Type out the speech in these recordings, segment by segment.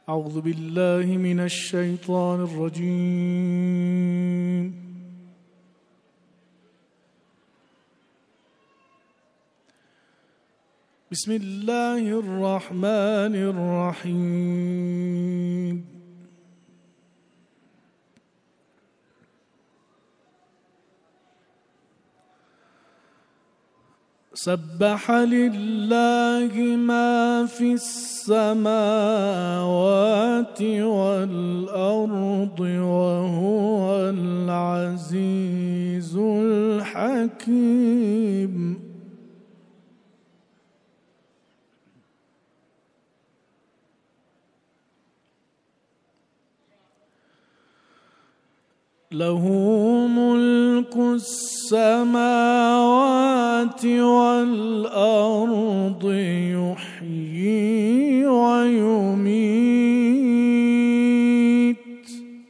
أعوذ بالله من الشيطان الرجيم. بسم الله الرحمن الرحيم. سبح لله ما في السماوات والأرض وهو العزيز الحكيم. له ملك السماوات والأرض يحيي ويميت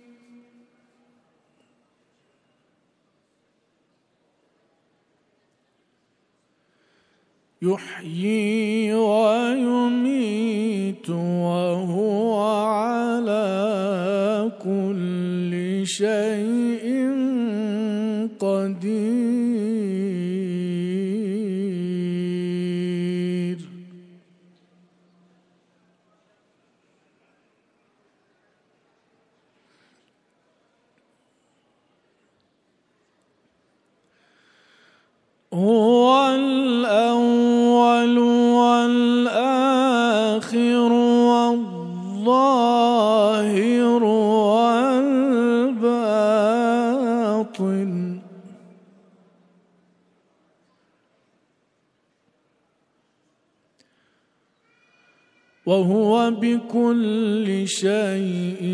وهو على كل شيء قدير. هو الأول والآخر والظاهر والباطن وهو بكل شيء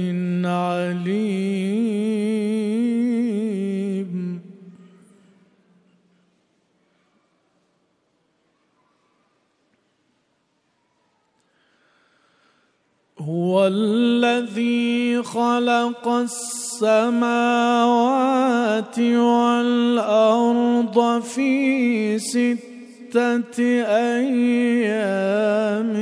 عليم. هو الذي خلق السماوات والأرض في 6 أيام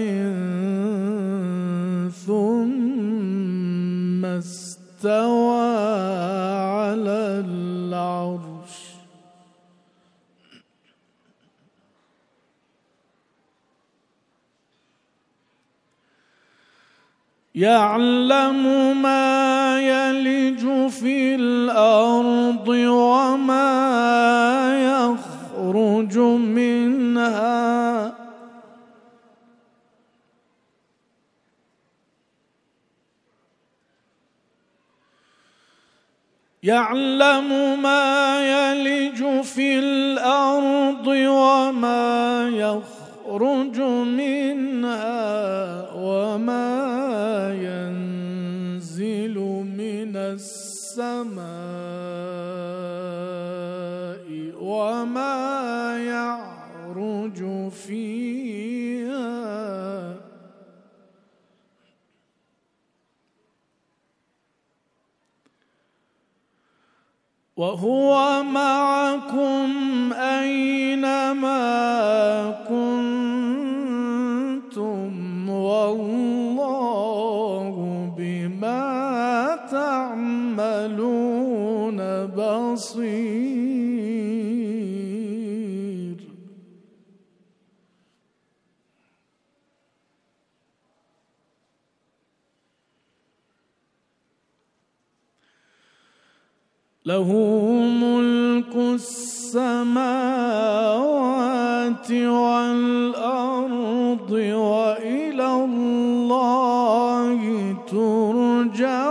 ثم استوى على العرش. يعلم ما يلج في الأرض وما يخرج منها يعلم ما يلج في الأرض وما يخرج منها وما ينزل من السماء وما يعرج فيها وهو معكم أينما كنتم والله بما تعملون بصير. له ملك السماوات والأرض وإلى الله ترجع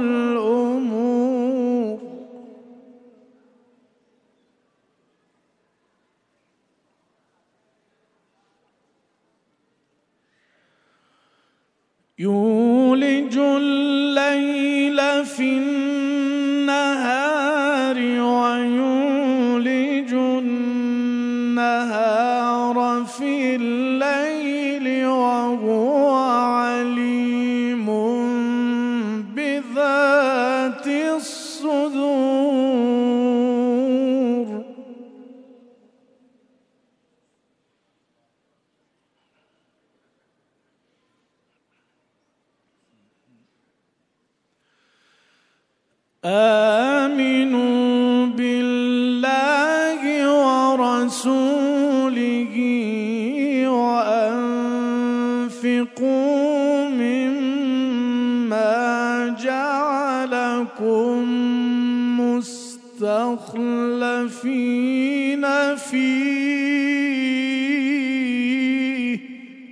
الأمور. يولج الليل في النهار ويولج النهار في الليل وهو عليم بذات الصدور. آمنوا بالله ورسوله وأنفقوا مما جعلكم مستخلفين فيه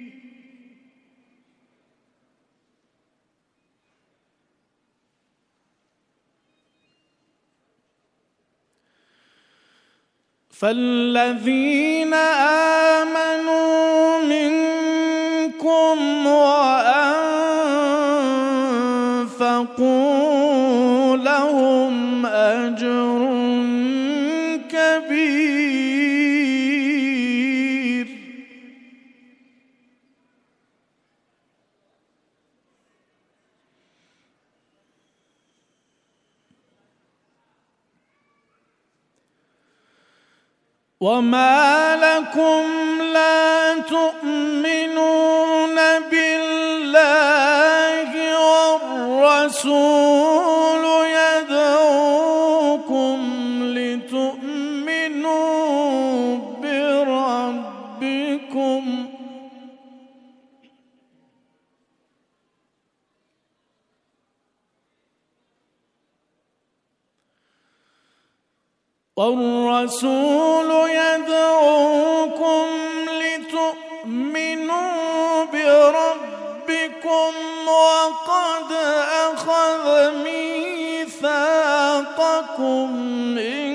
فالذين آمنوا منكم وأنفقوا لهم أجر كبير وما لكم لا تؤمنون بالله والرسول يدعوكم لتؤمنوا بربكم والرسول يدعوكم لتؤمنوا بربكم وقد أخذ ميثاقكم إن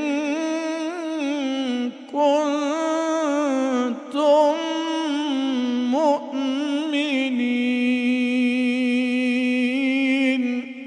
كنتم مؤمنين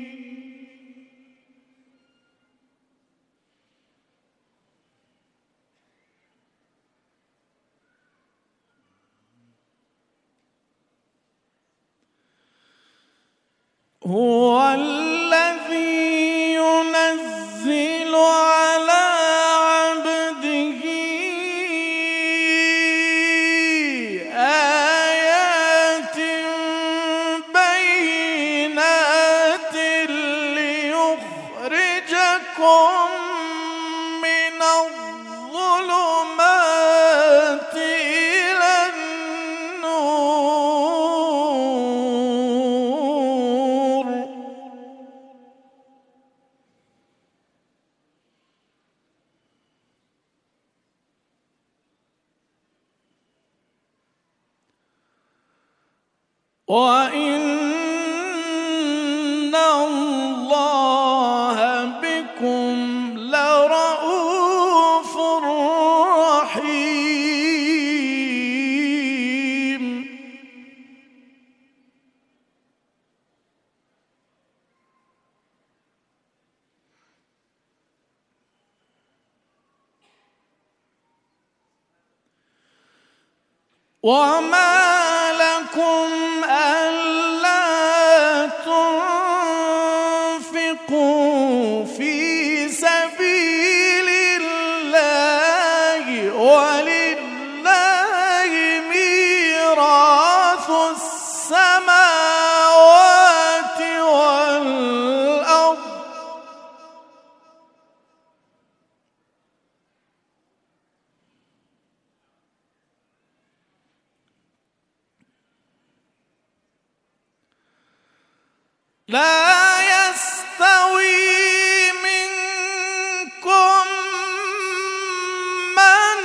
هو الذي ينزل على عبده آيات بينات ليخرجكم من الظلمات إلى النور وإن الله بكم لرءوف رحيم وما لكم ألا تنفقوا في سبيل الله ولله ميراث السماوات والأرض لا يستوي منكم من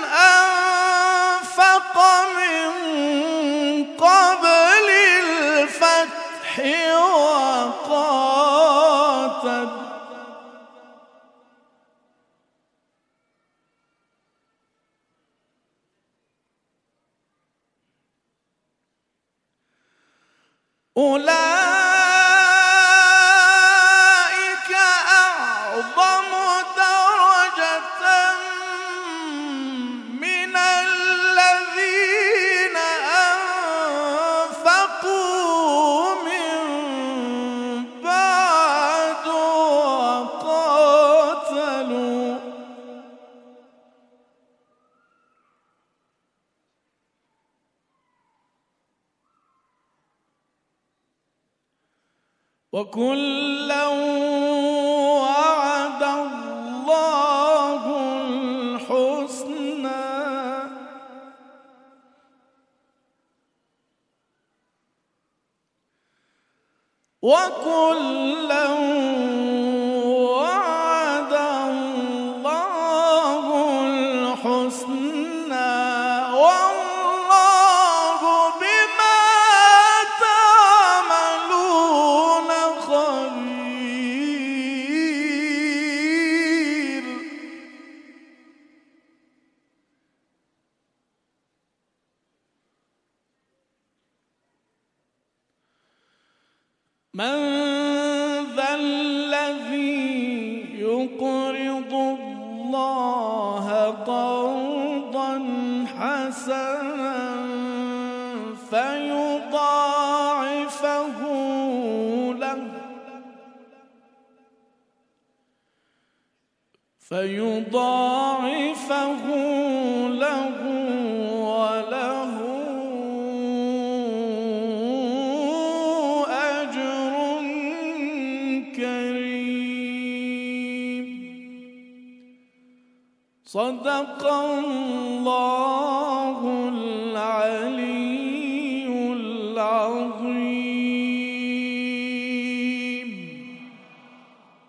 أنفق من قبل الفتح وقاتل أولئك أعظم درجة من الذين أنفقوا من بعد وقاتلوا وكلا وكلا وعد الله الحسنى والله بما تعملون خبير. من ذا الذي يقرض الله قرضا حسنا فيضاعفه له وله أجر كريم. صدق الله